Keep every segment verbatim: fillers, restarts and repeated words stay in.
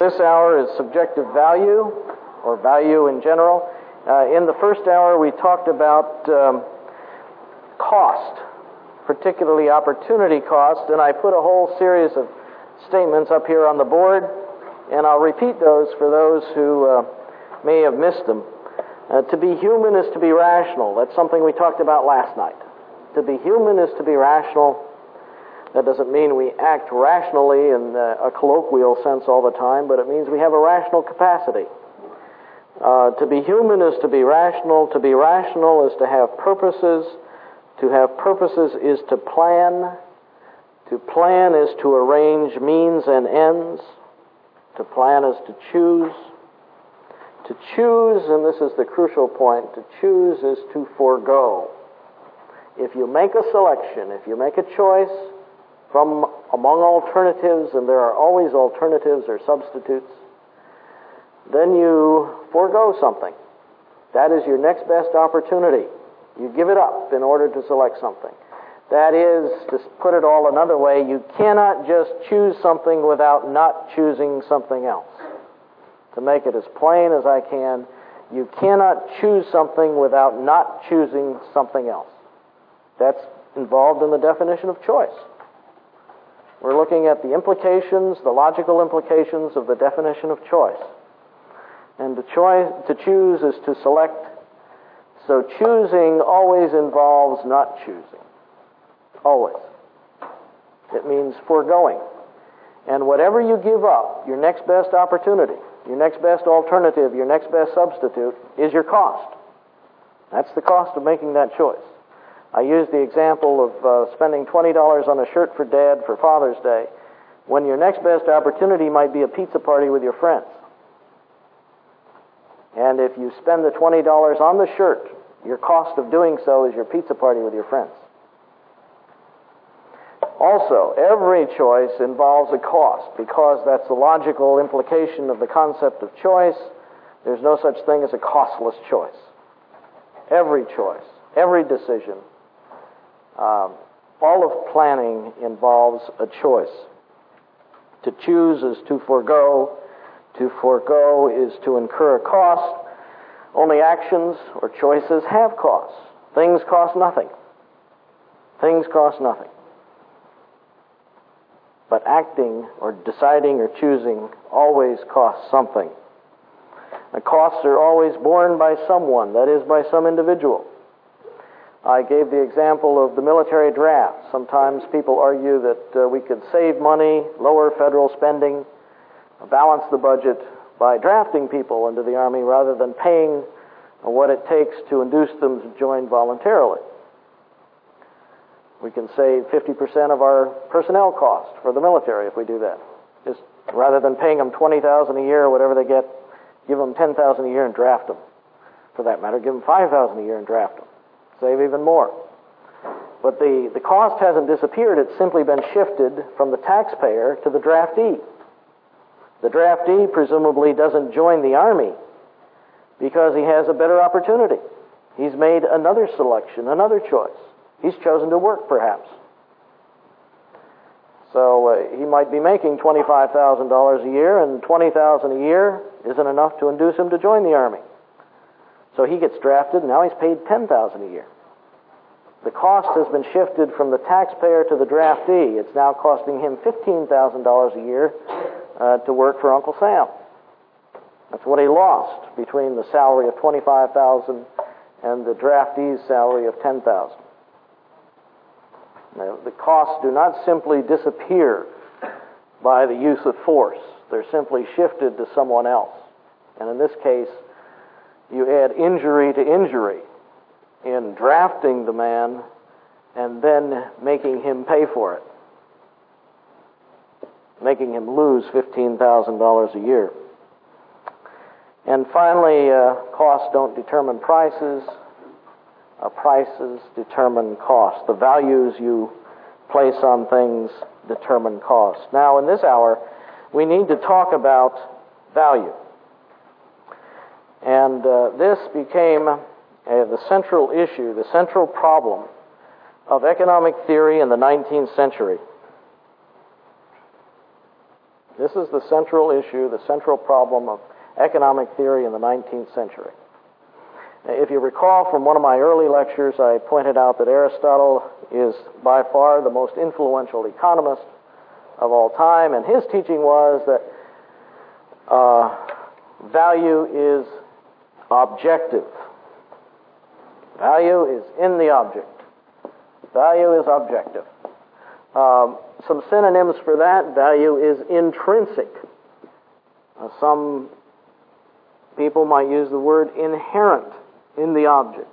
This hour is subjective value, or value in general. Uh, in the first hour, we talked about um, cost, particularly opportunity cost, and I put a whole series of statements up here on the board, and I'll repeat those for those who uh, may have missed them. Uh, to be human is to be rational. That's something we talked about last night. To be human is to be rational. That doesn't mean we act rationally in uh, a colloquial sense all the time, but it means we have a rational capacity. Uh, to be human is to be rational. To be rational is to have purposes. To have purposes is to plan. To plan is to arrange means and ends. To plan is to choose. To choose, and this is the crucial point, to choose is to forego. If you make a selection, if you make a choice from among alternatives, and there are always alternatives or substitutes, then you forego something. That is your next best opportunity. You give it up in order to select something. That is, to put it all another way, you cannot just choose something without not choosing something else. To make it as plain as I can, you cannot choose something without not choosing something else. That's involved in the definition of choice. We're looking at the implications, the logical implications of the definition of choice. And to, choice, to choose is to select. So choosing always involves not choosing. Always. It means foregoing. And whatever you give up, your next best opportunity, your next best alternative, your next best substitute, is your cost. That's the cost of making that choice. I used the example of uh, spending twenty dollars on a shirt for Dad for Father's Day, when your next best opportunity might be a pizza party with your friends. And if you spend the twenty dollars on the shirt, your cost of doing so is your pizza party with your friends. Also, every choice involves a cost, because that's the logical implication of the concept of choice. There's no such thing as a costless choice. Every choice, every decision, um, all of planning involves a choice. To choose is to forego. To forego is to incur a cost. Only actions or choices have costs. Things cost nothing. Things cost nothing. But acting or deciding or choosing always costs something. The costs are always borne by someone, that is, by some individual. I gave the example of the military draft. Sometimes people argue that uh, we could save money, lower federal spending, balance the budget by drafting people into the Army rather than paying what it takes to induce them to join voluntarily. We can save fifty percent of our personnel cost for the military if we do that. Just rather than paying them twenty thousand dollars a year or whatever they get, give them ten thousand dollars a year and draft them. For that matter, give them five thousand dollars a year and draft them. Save even more. But the, the cost hasn't disappeared. It's simply been shifted from the taxpayer to the draftee. The draftee presumably doesn't join the Army because he has a better opportunity. He's made another selection, another choice. He's chosen to work, perhaps. So uh, he might be making twenty-five thousand dollars a year, and twenty thousand dollars a year isn't enough to induce him to join the Army. So he gets drafted, and now he's paid ten thousand dollars a year. The cost has been shifted from the taxpayer to the draftee. It's now costing him fifteen thousand dollars a year uh, to work for Uncle Sam. That's what he lost between the salary of twenty-five thousand dollars and the draftee's salary of ten thousand dollars. Now, the costs do not simply disappear by the use of force. They're simply shifted to someone else. And in this case, you add injury to injury in drafting the man and then making him pay for it, making him lose fifteen thousand dollars a year. And finally, uh, costs don't determine prices. Uh, prices determine cost. The values you place on things determine cost. Now, in this hour, we need to talk about value. And uh, this became uh, the central issue, the central problem of economic theory in the nineteenth century. This is the central issue, the central problem of economic theory in the nineteenth century. If you recall from one of my early lectures, I pointed out that Aristotle is by far the most influential economist of all time, and his teaching was that uh, value is objective. Value is in the object. Value is objective. Um, some synonyms for that: value is intrinsic. Uh, some people might use the word inherent in the object.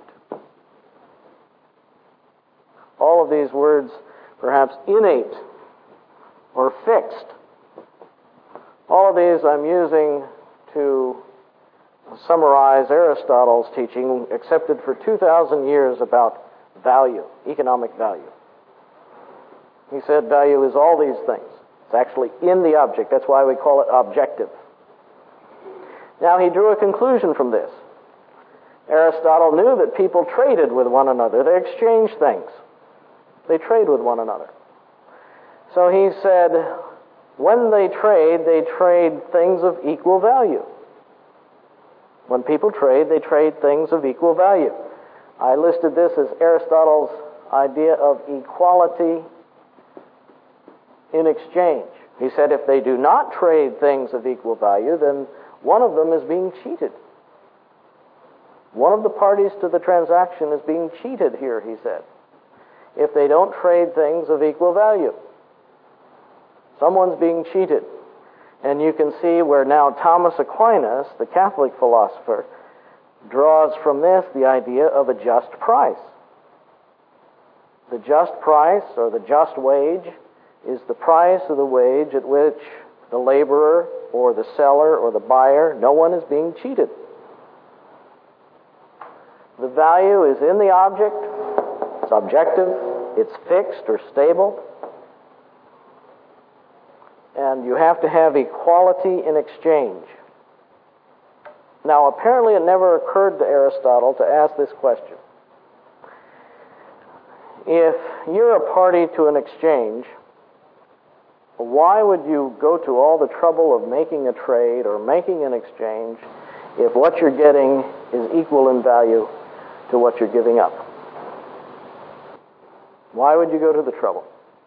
All of these words, perhaps innate or fixed. All of these I'm using to summarize Aristotle's teaching, accepted for two thousand years, about value, economic value. He said value is all these things. It's actually in the object. That's why we call it objective. Now, he drew a conclusion from this. Aristotle knew that people traded with one another. They exchanged things. They trade with one another. So he said, when they trade, they trade things of equal value. When people trade, they trade things of equal value. I listed this as Aristotle's idea of equality in exchange. He said if they do not trade things of equal value, then one of them is being cheated. One of the parties to the transaction is being cheated here, he said, if they don't trade things of equal value. Someone's being cheated. And you can see where now Thomas Aquinas, the Catholic philosopher, draws from this the idea of a just price. The just price, or the just wage, is the price of the wage at which the laborer or the seller or the buyer, no one is being cheated. The value is in the object, it's objective, it's fixed or stable, and you have to have equality in exchange. Now, apparently it never occurred to Aristotle to ask this question. If you're a party to an exchange, why would you go to all the trouble of making a trade or making an exchange if what you're getting is equal in value to what you're giving up? Why would you go to the trouble?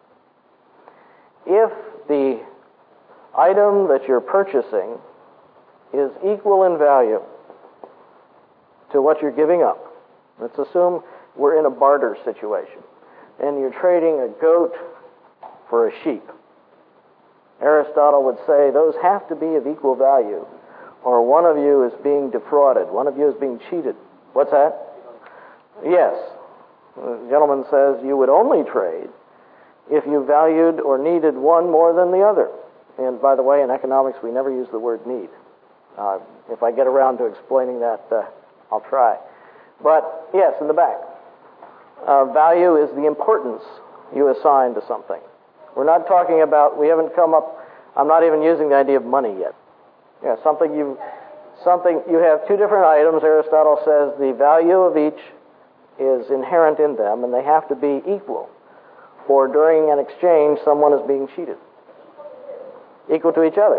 If the item that you're purchasing is equal in value to what you're giving up, let's assume we're in a barter situation and you're trading a goat for a sheep. Aristotle would say those have to be of equal value, or one of you is being defrauded, one of you is being cheated. What's that? Yes. The gentleman says you would only trade if you valued or needed one more than the other. And by the way, in economics, we never use the word need. Uh, if I get around to explaining that, uh, I'll try. But yes, in the back. Uh, value is the importance you assign to something. We're not talking about, we haven't come up, I'm not even using the idea of money yet. Yeah, something you, something, you have two different items. Aristotle says the value of each is inherent in them, and they have to be equal. Or during an exchange, someone is being cheated. Equal to each other.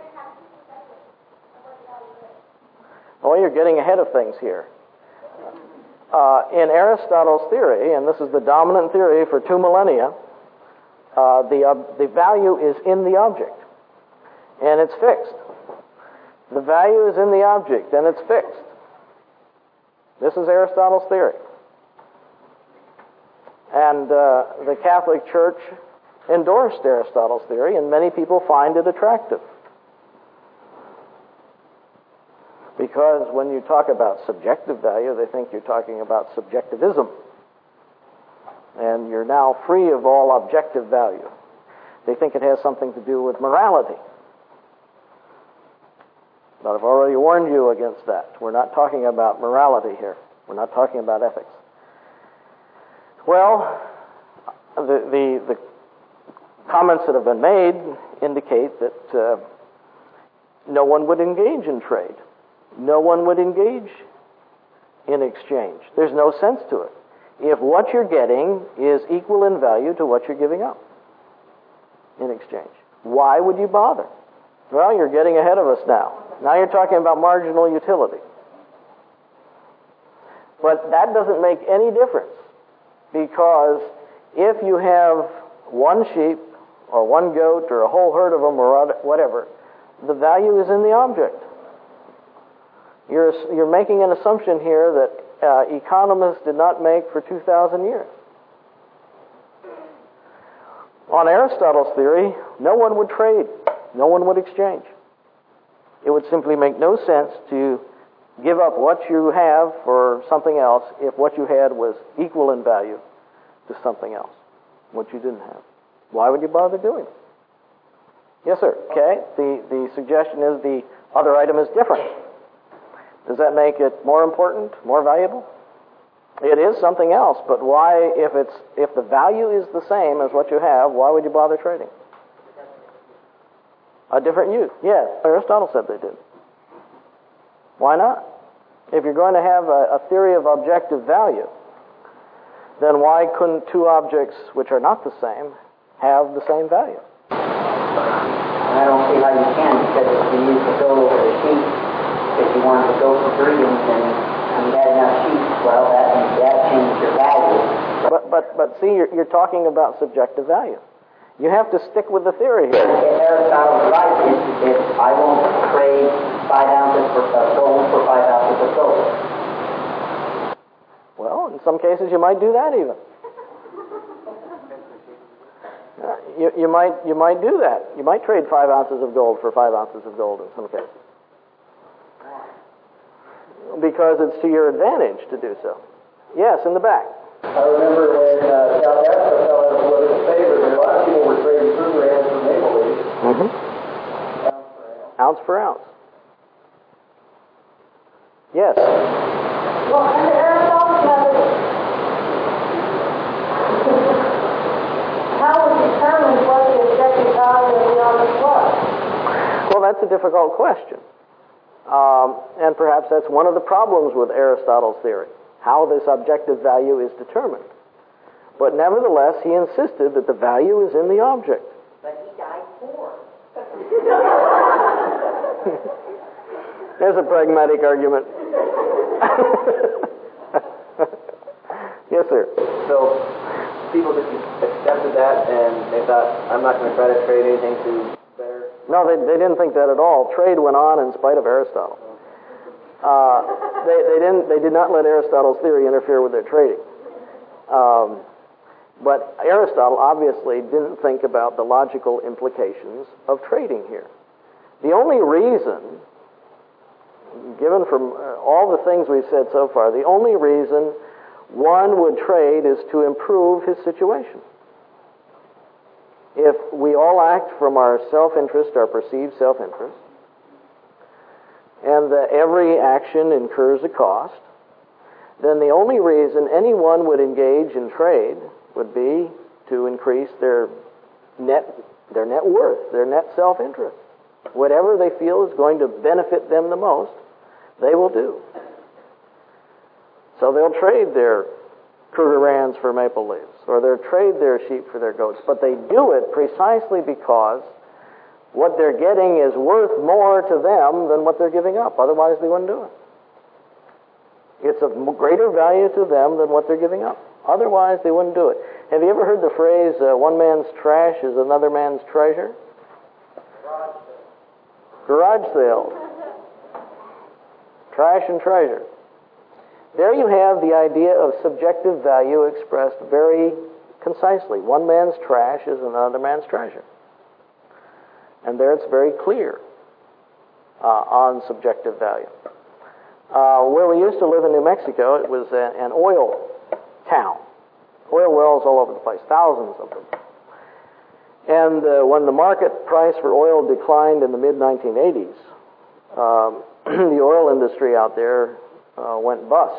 Oh, you're getting ahead of things here. Uh, in Aristotle's theory, and this is the dominant theory for two millennia, uh, the, uh, the value is in the object, and it's fixed. The value is in the object, and it's fixed. This is Aristotle's theory. And uh, the Catholic Church endorsed Aristotle's theory, and many people find it attractive. Because when you talk about subjective value, they think you're talking about subjectivism. And you're now free of all objective value. They think it has something to do with morality. But I've already warned you against that. We're not talking about morality here. We're not talking about ethics. Well, the, the, the comments that have been made indicate that uh, no one would engage in trade. No one would engage in exchange. There's no sense to it. If what you're getting is equal in value to what you're giving up in exchange, why would you bother? Well, you're getting ahead of us now. Now you're talking about marginal utility. But that doesn't make any difference, because if you have one sheep or one goat or a whole herd of them or whatever, the value is in the object. You're, you're making an assumption here that uh, economists did not make for two thousand years. On Aristotle's theory, no one would trade. No one would exchange. It would simply make no sense to give up what you have for something else if what you had was equal in value to something else, what you didn't have. Why would you bother doing it? Yes, sir. Okay. The, the suggestion is the other item is different. Does that make it more important, more valuable? It is something else, but why, if it's if the value is the same as what you have, why would you bother trading? A different use. Yes, Aristotle said they did. Why not? If you're going to have a, a theory of objective value, then why couldn't two objects which are not the same have the same value? I don't see how you can, because if you use the goat over the sheep, if you wanted to go for breeding, then you had enough sheep, well, that, that changed your value. But, but, but see, you're, you're talking about subjective value. You have to stick with the theory here. If Aristotle's right, is if I won't trade five ounces for of gold for five ounces of gold. Well, in some cases you might do that even. Uh, you, you might you might do that. You might trade five ounces of gold for five ounces of gold in some cases, because it's to your advantage to do so. Yes, in the back. I remember when uh, South Africa fell out of political favor, and a lot of people were trading Kruger hands for maple leaves. Mm-hmm. Ounce per ounce. Yes. Well, under Aristotle's method, how was determined what the objective value of the object was? Well, that's a difficult question. Um, and perhaps that's one of the problems with Aristotle's theory, how this objective value is determined. But nevertheless, he insisted that the value is in the object. But he died poor. There's a pragmatic argument. Yes, sir. So people just accepted that, and they thought, I'm not going to try to trade anything to better. No, they, they didn't think that at all. Trade went on in spite of Aristotle. Uh, they, they didn't. They did not let Aristotle's theory interfere with their trading. Um, but Aristotle obviously didn't think about the logical implications of trading here. The only reason, given from uh, all the things we've said so far, the only reason one would trade is to improve his situation. If we all act from our self-interest, our perceived self-interest, and that every action incurs a cost, then the only reason anyone would engage in trade would be to increase their net, their net worth, their net self-interest. Whatever they feel is going to benefit them the most, they will do. So they'll trade their Kruger rands for maple leaves, or they'll trade their sheep for their goats, but they do it precisely because what they're getting is worth more to them than what they're giving up. Otherwise, they wouldn't do it. It's of greater value to them than what they're giving up. Otherwise, they wouldn't do it. Have you ever heard the phrase, uh, one man's trash is another man's treasure? Garage sales. Trash and treasure. There you have the idea of subjective value expressed very concisely. One man's trash is another man's treasure. And there it's very clear uh, on subjective value. Uh, where we used to live in New Mexico, it was a, an oil town. Oil wells all over the place, thousands of them. And uh, when the market price for oil declined in the mid nineteen eighties, um, the oil industry out there uh, went bust.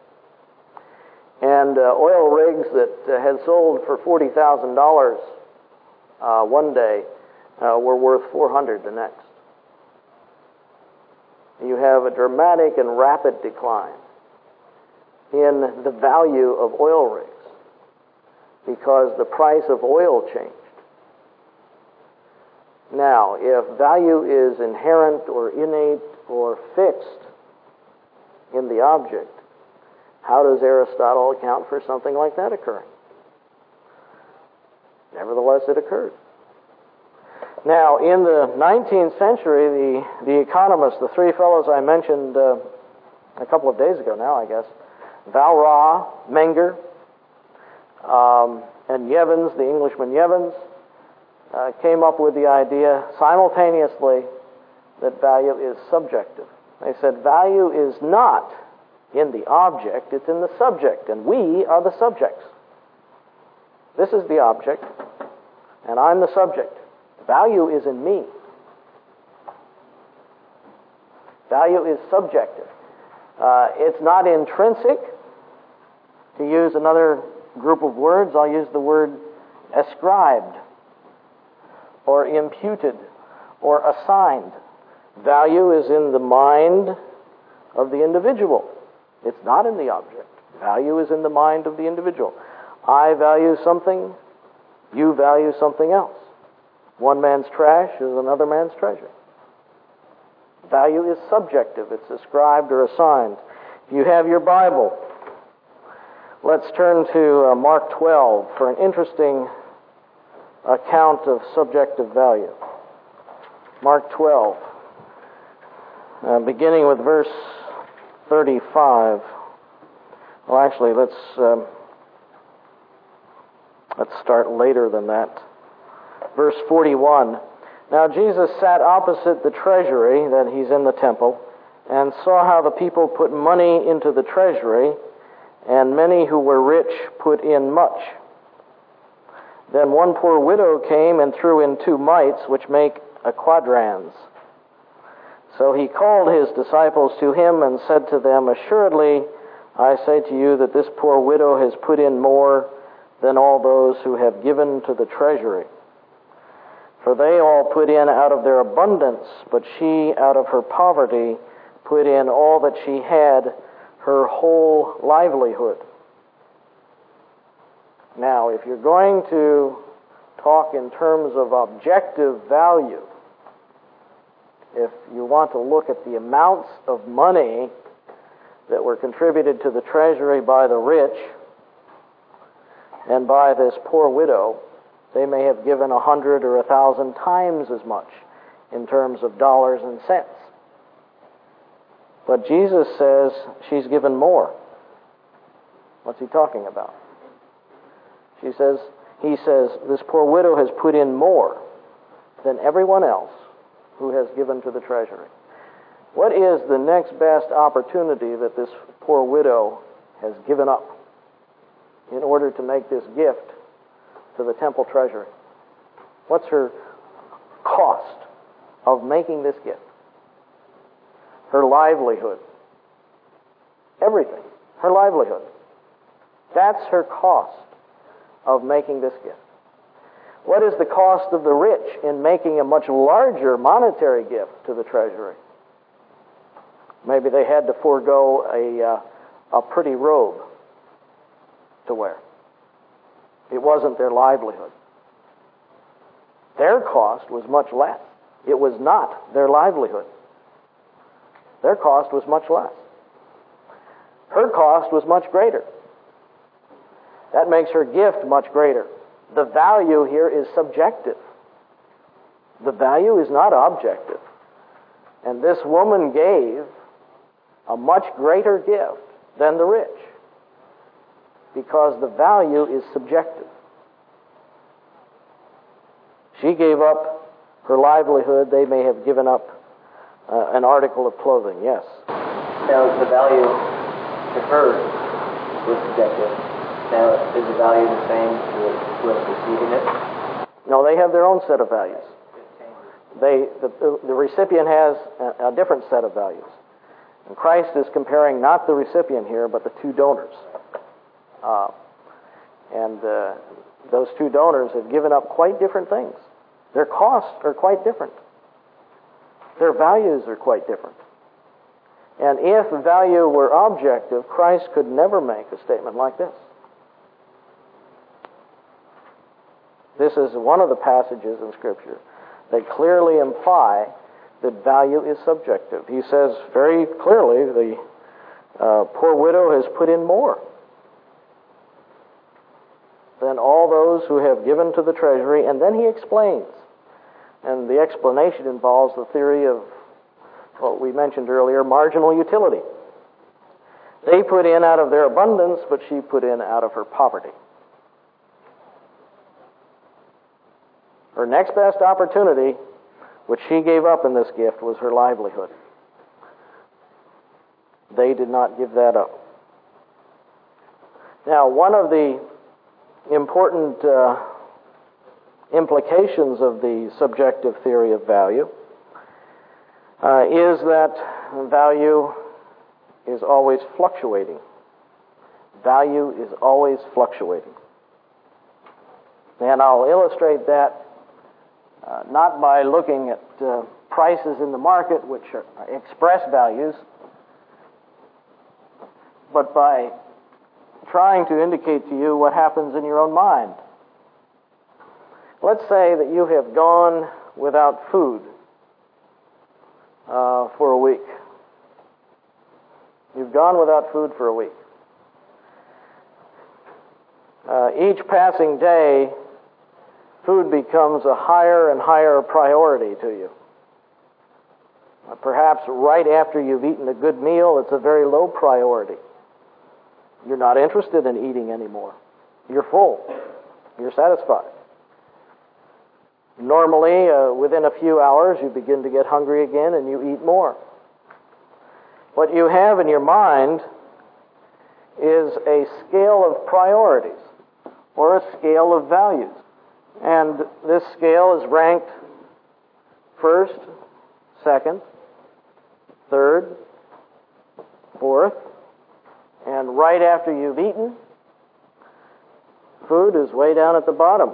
And uh, oil rigs that uh, had sold for forty thousand dollars uh, one day uh, were worth four hundred dollars the next. You have a dramatic and rapid decline in the value of oil rigs because the price of oil changed. Now, if value is inherent or innate or fixed in the object, how does Aristotle account for something like that occurring? Nevertheless, it occurred. Now, in the nineteenth century, the, the economists, the three fellows I mentioned uh, a couple of days ago now, I guess, Valra, Menger, um, and Jevons, the Englishman Jevons, uh, came up with the idea simultaneously that value is subjective. They said value is not in the object, it's in the subject, and we are the subjects. This is the object, and I'm the subject. Value is in me. Value is subjective. Uh, it's not intrinsic. To use another group of words, I'll use the word ascribed, or imputed, or assigned. Value is in the mind of the individual. It's not in the object. Value is in the mind of the individual. I value something, you value something else. One man's trash is another man's treasure. Value is subjective. It's ascribed or assigned. If you have your Bible, let's turn to uh, Mark twelve for an interesting account of subjective value. Mark twelve, uh, beginning with verse thirty-five. Well, actually, let's um, let's start later than that. Verse forty-one. Now Jesus sat opposite the treasury, that he's in the temple, and saw how the people put money into the treasury, and many who were rich put in much. Then one poor widow came and threw in two mites, which make a quadrans. So he called his disciples to him and said to them, Assuredly, I say to you that this poor widow has put in more than all those who have given to the treasury. For they all put in out of their abundance, but she out of her poverty put in all that she had, her whole livelihood. Now, if you're going to talk in terms of objective value, if you want to look at the amounts of money that were contributed to the treasury by the rich and by this poor widow, they may have given a hundred or a thousand times as much in terms of dollars and cents. But Jesus says she's given more. What's he talking about? She says, he says, this poor widow has put in more than everyone else who has given to the treasury. What is the next best opportunity that this poor widow has given up in order to make this gift to the temple treasury? What's her cost of making this gift? Her livelihood. Everything. Her livelihood. That's her cost of making this gift. What is the cost of the rich in making a much larger monetary gift to the treasury? Maybe they had to forego a, uh, a pretty robe to wear. It wasn't their livelihood. Their cost was much less. It was not their livelihood. Their cost was much less. Her cost was much greater. That makes her gift much greater. The value here is subjective. The value is not objective. And this woman gave a much greater gift than the rich, because the value is subjective. She gave up her livelihood. They may have given up uh, an article of clothing. Yes? Now, the value to her was subjective. Now, is the value the same to who is receiving it? No, they have their own set of values. They, the, the recipient has a, a different set of values. And Christ is comparing not the recipient here, but the two donors. Uh, and uh, those two donors have given up quite different things. Their costs are quite different. Their values are quite different. And if value were objective, Christ could never make a statement like this. This is one of the passages in Scripture that clearly imply that value is subjective. He says very clearly the uh, poor widow has put in more than all those who have given to the treasury, and then he explains. And the explanation involves the theory of what we mentioned earlier, marginal utility. They put in out of their abundance, but she put in out of her poverty. Her next best opportunity, which she gave up in this gift, was her livelihood. They did not give that up. Now, one of the important uh, implications of the subjective theory of value uh, is that value is always fluctuating. Value is always fluctuating. And I'll illustrate that uh, not by looking at uh, prices in the market, which are express values, but by trying to indicate to you what happens in your own mind. Let's say that you have gone without food uh, for a week. You've gone without food for a week. Uh, each passing day, food becomes a higher and higher priority to you. Uh, perhaps right after you've eaten a good meal, it's a very low priority. You're not interested in eating anymore. You're full. You're satisfied. Normally, uh, within a few hours, you begin to get hungry again and you eat more. What you have in your mind is a scale of priorities or a scale of values. And this scale is ranked first, second, third, fourth, and right after you've eaten, food is way down at the bottom.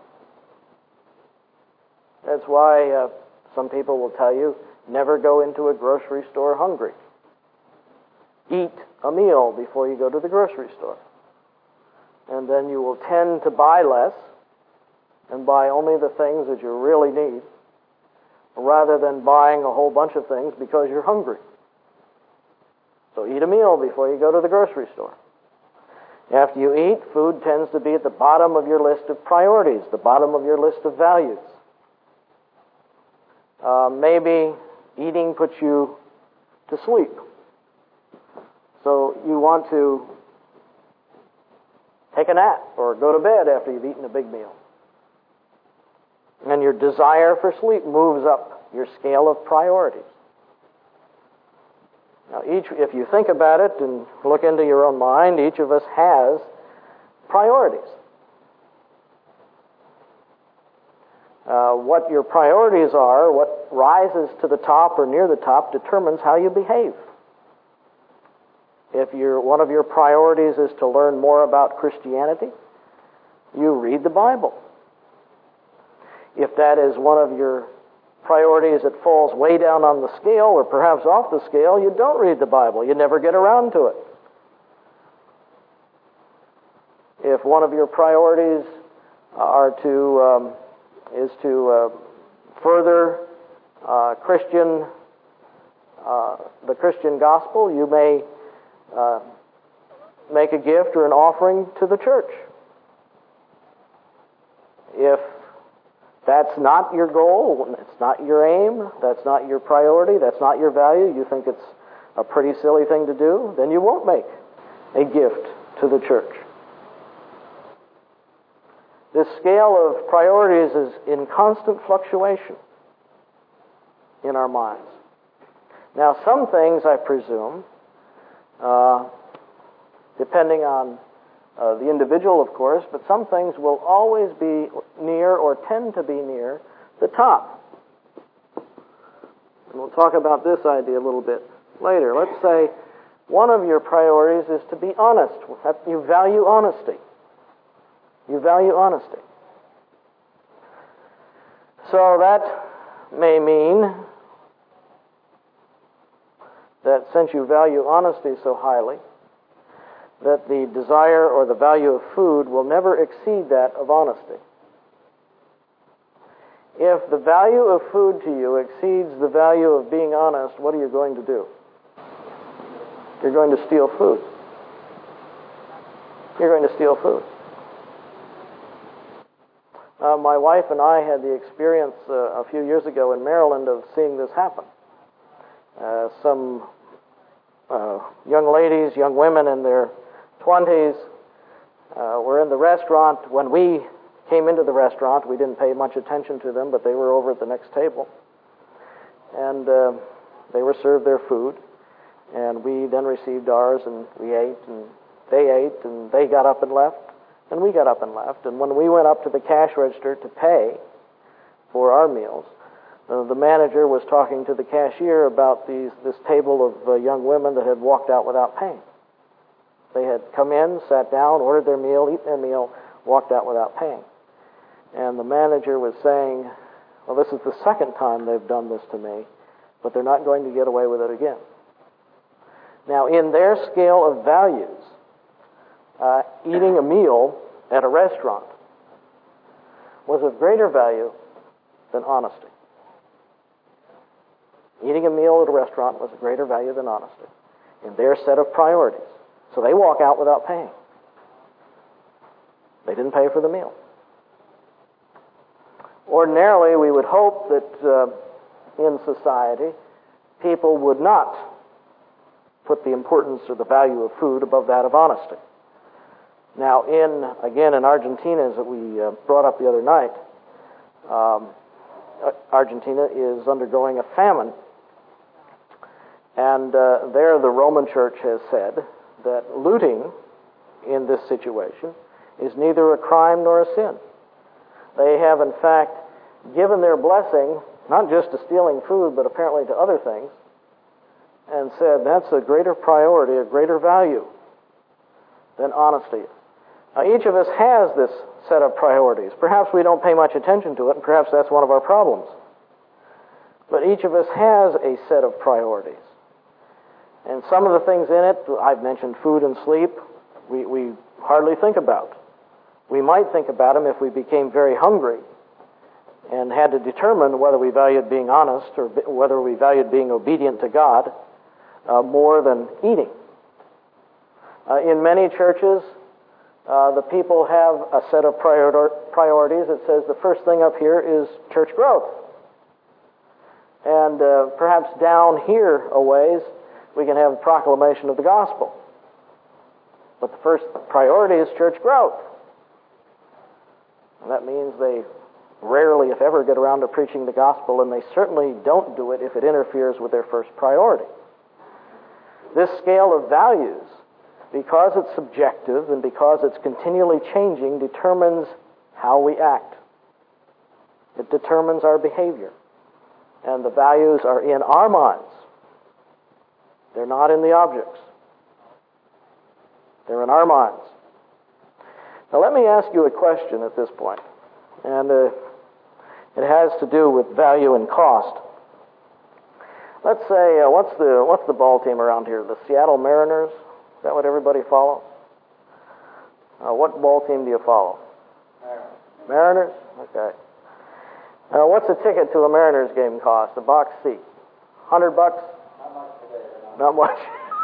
That's why uh, some people will tell you, never go into a grocery store hungry. Eat a meal before you go to the grocery store. And then you will tend to buy less and buy only the things that you really need, rather than buying a whole bunch of things because you're hungry. So eat a meal before you go to the grocery store. After you eat, food tends to be at the bottom of your list of priorities, the bottom of your list of values. Uh, maybe eating puts you to sleep. So you want to take a nap or go to bed after you've eaten a big meal. And your desire for sleep moves up your scale of priorities. Now, each, if you think about it and look into your own mind, each of us has priorities. Uh, what your priorities are, what rises to the top or near the top, determines how you behave. If you're, one of your priorities is to learn more about Christianity, you read the Bible. If that is one of your priorities that falls way down on the scale or perhaps off the scale, you don't read the Bible. You never get around to it. If one of your priorities are to um, is to uh, further uh, Christian uh, the Christian gospel, you may uh, make a gift or an offering to the church. If that's not your goal, it's not your aim, that's not your priority, that's not your value, you think it's a pretty silly thing to do, then you won't make a gift to the church. This scale of priorities is in constant fluctuation in our minds. Now, some things, I presume, uh, depending on Uh, the individual, of course, but some things will always be near or tend to be near the top. And we'll talk about this idea a little bit later. Let's say one of your priorities is to be honest. You value honesty. You value honesty. So that may mean that since you value honesty so highly, that the desire or the value of food will never exceed that of honesty. If the value of food to you exceeds the value of being honest, what are you going to do? You're going to steal food. You're going to steal food. Uh, my wife and I had the experience uh, a few years ago in Maryland of seeing this happen. Uh, some uh, young ladies, young women in their twenties uh, were in the restaurant. When we came into the restaurant, we didn't pay much attention to them, but they were over at the next table. And uh, they were served their food, and we then received ours, and we ate, and they ate, and they got up and left, and we got up and left. And when we went up to the cash register to pay for our meals, uh, the manager was talking to the cashier about these this table of uh, young women that had walked out without paying. They had come in, sat down, ordered their meal, eaten their meal, walked out without paying. And the manager was saying, well, this is the second time they've done this to me, but they're not going to get away with it again. Now, in their scale of values, uh, eating a meal at a restaurant was of greater value than honesty. Eating a meal at a restaurant was of greater value than honesty in their set of priorities. So they walk out without paying. They didn't pay for the meal. Ordinarily, we would hope that uh, in society, people would not put the importance or the value of food above that of honesty. Now, in again in Argentina, as we uh, brought up the other night, um, Argentina is undergoing a famine, and uh, there the Roman Church has said that looting in this situation is neither a crime nor a sin. They have, in fact, given their blessing, not just to stealing food, but apparently to other things, and said that's a greater priority, a greater value than honesty. Now, each of us has this set of priorities. Perhaps we don't pay much attention to it, and perhaps that's one of our problems. But each of us has a set of priorities. And some of the things in it, I've mentioned food and sleep, we, we hardly think about. We might think about them if we became very hungry and had to determine whether we valued being honest or whether we valued being obedient to God uh, more than eating. Uh, in many churches, uh, the people have a set of prior- priorities. It says the first thing up here is church growth. And uh, perhaps down here a ways, we can have a proclamation of the gospel. But the first priority is church growth. And that means they rarely, if ever, get around to preaching the gospel, and they certainly don't do it if it interferes with their first priority. This scale of values, because it's subjective and because it's continually changing, determines how we act. It determines our behavior. And the values are in our minds. They're not in the objects. They're in our minds. Now let me ask you a question at this point, and uh, it has to do with value and cost. Let's say, uh, what's the what's the ball team around here? The Seattle Mariners? Is that what everybody follows? Uh, what ball team do you follow? Mariners. Mariners? Okay. Uh, what's a ticket to a Mariners game cost? A box seat? Hundred bucks? Not much.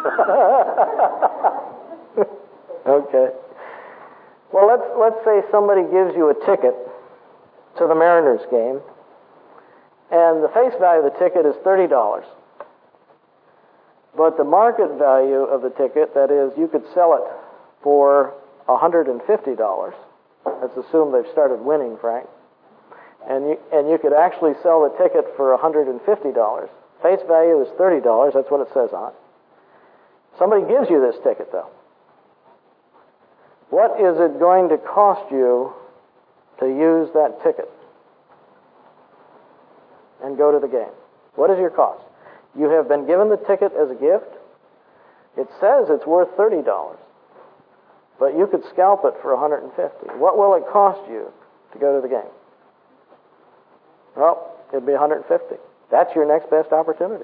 Okay. Well, let's let's say somebody gives you a ticket to the Mariners game, and the face value of the ticket is thirty dollars. But the market value of the ticket, that is, you could sell it for one hundred fifty dollars. Let's assume they've started winning, Frank. And you, and you could actually sell the ticket for one hundred fifty dollars. Face value is thirty dollars, that's what it says on it. Somebody gives you this ticket, though. What is it going to cost you to use that ticket and go to the game? What is your cost? You have been given the ticket as a gift. It says it's worth thirty dollars, but you could scalp it for one hundred fifty dollars. What will it cost you to go to the game? Well, it'd be one hundred fifty dollars. That's your next best opportunity.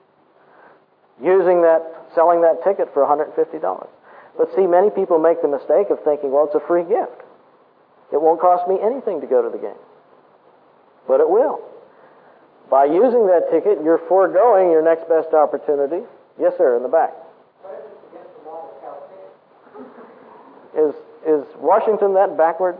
Using that, selling that ticket for one hundred fifty dollars. But see, many people make the mistake of thinking, well, it's a free gift. It won't cost me anything to go to the game. but it will. By using that ticket, you're foregoing your next best opportunity. Yes, sir, in the back. Is is Washington that backward?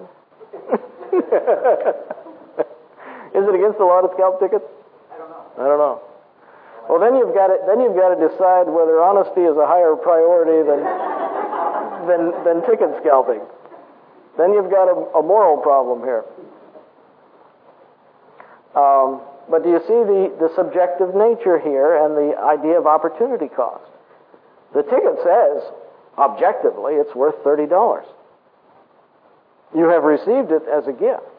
Is it against the law to scalp tickets? I don't know. I don't know. Well, then you've got to then you've got to decide whether honesty is a higher priority than than than ticket scalping. Then you've got a, a moral problem here. Um, but do you see the, the subjective nature here and the idea of opportunity cost? The ticket says, objectively, it's worth thirty dollars. You have received it as a gift.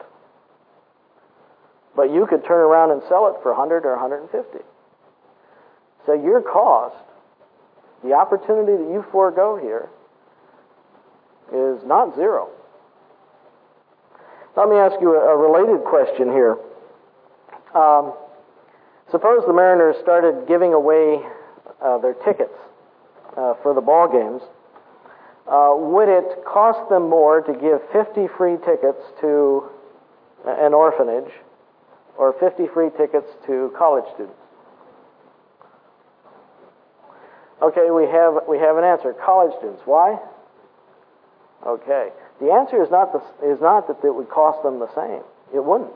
But you could turn around and sell it for one hundred dollars or one hundred fifty dollars. So your cost, the opportunity that you forego here, is not zero. Let me ask you a, a related question here. Um, suppose the Mariners started giving away uh, their tickets uh, for the ball games. Uh, would it cost them more to give fifty free tickets to an orphanage or fifty free tickets to college students? Okay, we have we have an answer. College students. Why? Okay. The answer is not the, is not that it would cost them the same. It wouldn't.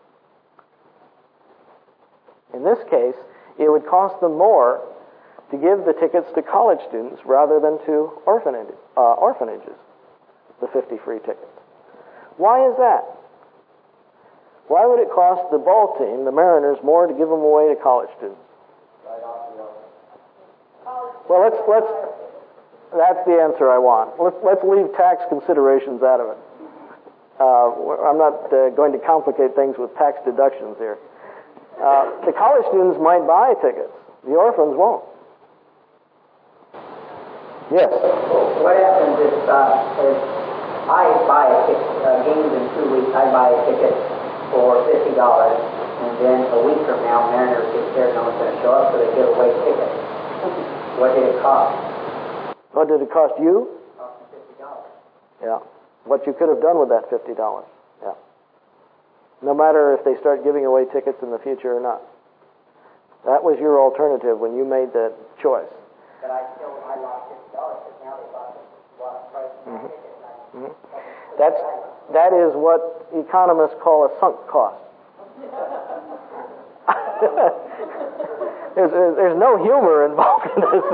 In this case, it would cost them more to give the tickets to college students rather than to orphanage, uh, orphanages, the fifty free tickets. Why is that? Why would it cost the ball team, the Mariners, more to give them away to college students? Well, let's let's. That's the answer I want. Let's let's leave tax considerations out of it. Uh, I'm not uh, going to complicate things with tax deductions here. Uh, the college students might buy tickets. The orphans won't. Yes. What happens if, uh, if I buy a ticket, uh, games in two weeks, I buy a ticket for fifty dollars, and then a week from now, Mariners get scared no one's going to show up, so they give away tickets. What did it cost? What did it cost you? It cost me fifty dollars. Yeah. What you could have done with that fifty dollars. Yeah. No matter if they start giving away tickets in the future or not. That was your alternative when you made that choice. But I still, I lost fifty dollars because now they bought the bought price of my ticket. And I, Mm-hmm. That's, that is what economists call a sunk cost. there's, there's no humor involved in this.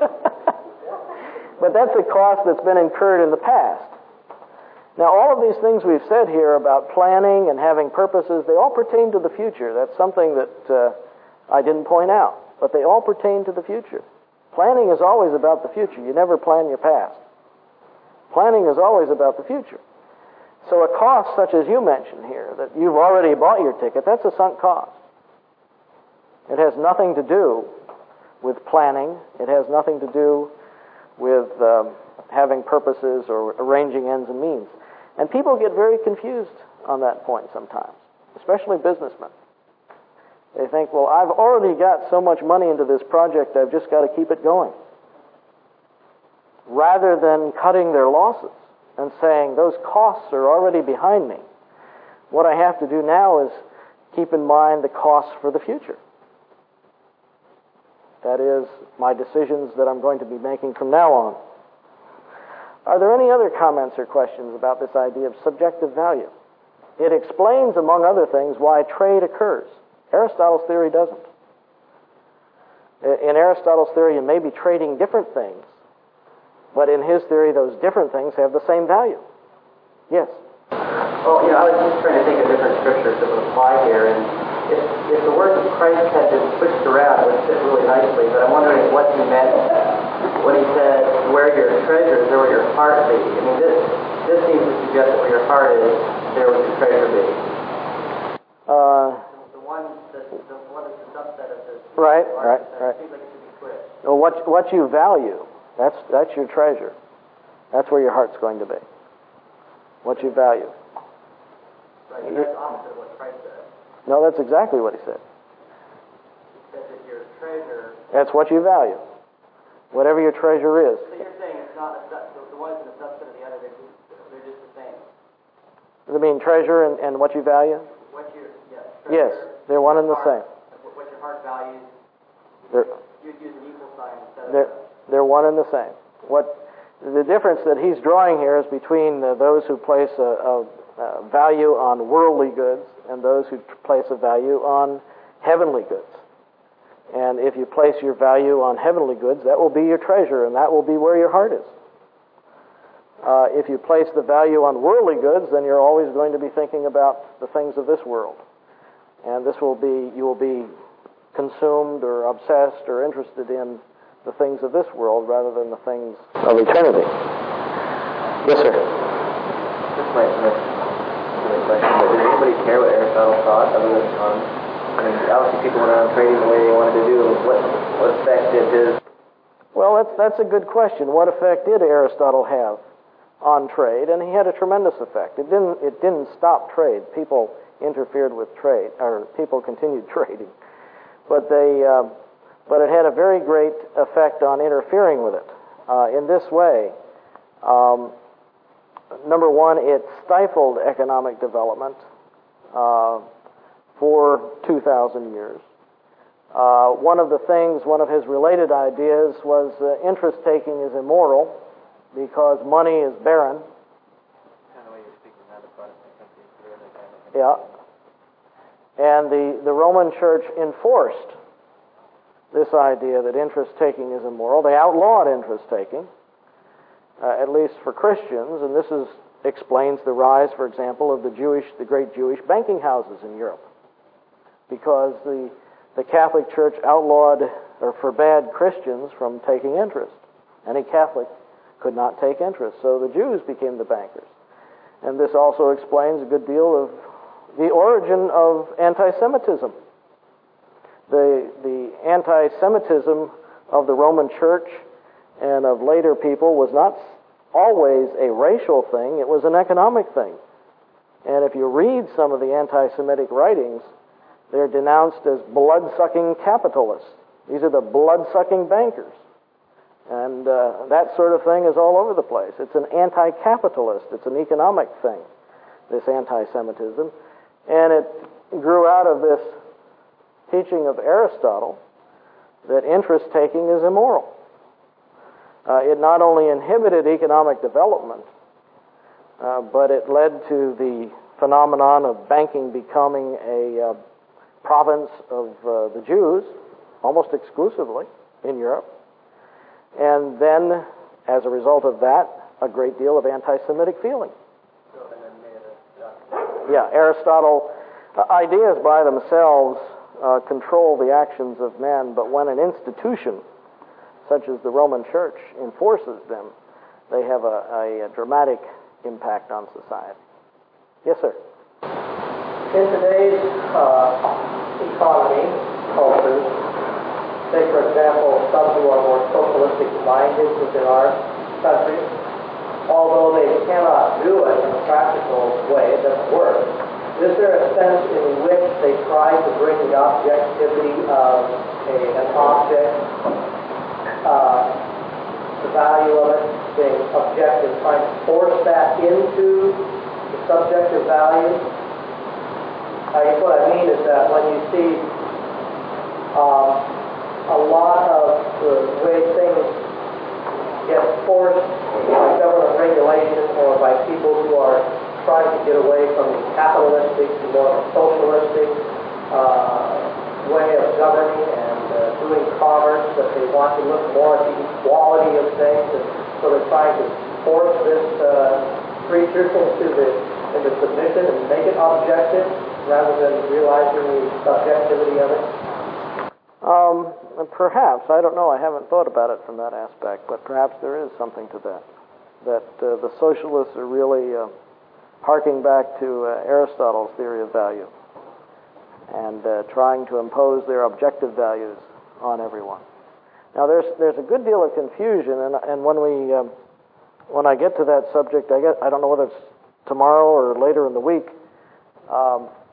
But that's a cost that's been incurred in the past. Now, all of these things we've said here about planning and having purposes, they all pertain to the future. That's something that uh, I didn't point out. But they all pertain to the future. Planning is always about the future. You never plan your past. Planning is always about the future. So a cost such as you mentioned here, that you've already bought your ticket, that's a sunk cost. It has nothing to do with planning. It has nothing to do with um, having purposes or arranging ends and means. And people get very confused on that point sometimes, especially businessmen. They think, well, I've already got so much money into this project, I've just got to keep it going. Rather than cutting their losses and saying, those costs are already behind me. What I have to do now is keep in mind the costs for the future. That is, my decisions that I'm going to be making from now on. Are there any other comments or questions about this idea of subjective value? It explains, among other things, why trade occurs. Aristotle's theory doesn't. In Aristotle's theory, you may be trading different things, but in his theory, those different things have the same value. Yes? Well, you know, I was just trying to think of different scriptures that would apply here, and if, if the words of Christ had been switched around, it would fit really nicely, but I'm wondering what he meant when he said, where your treasure is, there will your heart be. I mean, this this seems to suggest that where your heart is, there will your treasure be. Uh, the one that the one that's the subset of this. Right, right, right. It seems like it should be switched. Well, what, what you value, that's, that's your treasure. That's where your heart's going to be. What you value. Right, and that's opposite of what Christ said. No, that's exactly what he said. He said that your treasure... That's what you value. Whatever your treasure is. So you're saying it's not a sub, the, the one's in a subset of the other, they're just, they're just the same. I mean treasure and, and what you value? What your, yeah, Yes, they're one and the same. What your heart values, They're, you'd use an equal sign instead they're, of... they're one and the same. What the difference that he's drawing here is between uh, those who place a, a, a value on worldly goods and those who place a value on heavenly goods. And if you place your value on heavenly goods, that will be your treasure, and that will be where your heart is. Uh, if you place the value on worldly goods, then you're always going to be thinking about the things of this world. And this will be, you will be consumed or obsessed or interested in the things of this world rather than the things of eternity. Yes, sir? This might miss the question, but did anybody care what Aristotle thought other than on? I mean, obviously people went around trading the way they wanted to do. What what effect did his... Well, that's, that's a good question. What effect did Aristotle have on trade? And he had a tremendous effect. It didn't, it didn't stop trade. People interfered with trade, or people continued trading. But they, uh, but it had a very great effect on interfering with it. Uh, in this way, um, number one, it stifled economic development uh, for two thousand years. Uh, one of the things, one of his related ideas was uh, interest taking is immoral because money is barren. Yeah. And the, the Roman Church enforced this idea that interest taking is immoral. They outlawed interest taking, uh, at least for Christians, and this is, explains the rise, for example, of the Jewish, the great Jewish banking houses in Europe, because the the Catholic Church outlawed or forbade Christians from taking interest. Any Catholic could not take interest, so the Jews became the bankers. And this also explains a good deal of the origin of anti-Semitism. The, the anti-Semitism of the Roman Church and of later people was not always a racial thing, it was an economic thing. And if you read some of the anti-Semitic writings, they're denounced as blood-sucking capitalists. These are the blood-sucking bankers. And uh, that sort of thing is all over the place. It's an anti-capitalist. It's an economic thing, this anti-Semitism. And it grew out of this teaching of Aristotle that interest-taking is immoral. Uh, it not only inhibited economic development, uh, but it led to the phenomenon of banking becoming a uh, province of uh, the Jews, almost exclusively in Europe. And then, as a result of that, a great deal of anti-Semitic feeling. Yeah, Aristotle, uh, ideas by themselves uh, control the actions of men, but when an institution, such as the Roman Church, enforces them, they have a, a, a dramatic impact on society. Yes, sir? In today's uh, economy, cultures, say for example, some who are more socialistic minded within our country, although they cannot do it in a practical way, it doesn't work. Is there a sense in which they try to bring the objectivity of a, an object, uh, the value of it being objective, trying to force that into the subjective value? I guess what I mean is that when you see um, a lot of the way things get forced by government regulation or by people who are trying to get away from the capitalistic to more socialistic uh, way of governing and uh, doing commerce, that they want to look more at the equality of things, and so they're trying to force this uh, creature into the into submission and make it objective, rather than realizing the subjectivity of it? Um, perhaps. I don't know. I haven't thought about it from that aspect, but perhaps there is something to that. That uh, the socialists are really uh, harking back to uh, Aristotle's theory of value and uh, trying to impose their objective values on everyone. Now, there's there's a good deal of confusion, and and when we um, when I get to that subject, I get I don't know whether it's tomorrow or later in the week. Um,